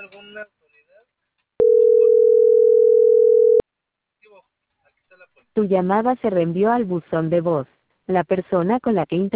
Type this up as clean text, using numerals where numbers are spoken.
Tu llamada se reenvió al buzón de voz. La persona con la que